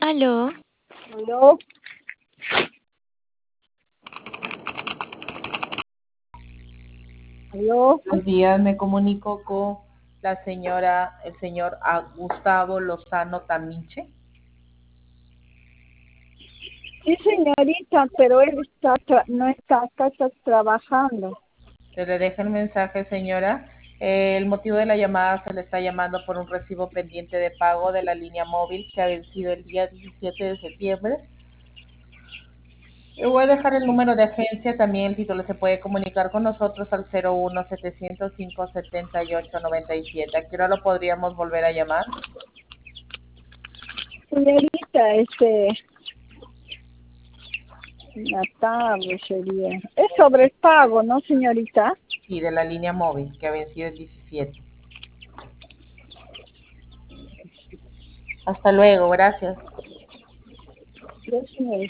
Aló, ¿Aló? ¿Aló? Buenos días, me comunico con el señor Gustavo Lozano Tamiche. Sí, señorita, pero él no está acá, está trabajando. Se le deja el mensaje, señora. El motivo de la llamada se le está llamando por un recibo pendiente de pago de la línea móvil que ha vencido el día 17 de septiembre. Le voy a dejar el número de agencia, también el título se puede comunicar con nosotros al 01-705-7897. ¿A qué hora lo podríamos volver a llamar? Señorita, la tarde sería. Es sobre el pago, ¿no, señorita? Sí, de la línea móvil que ha vencido el 17. Hasta luego, gracias. Sí, señorita.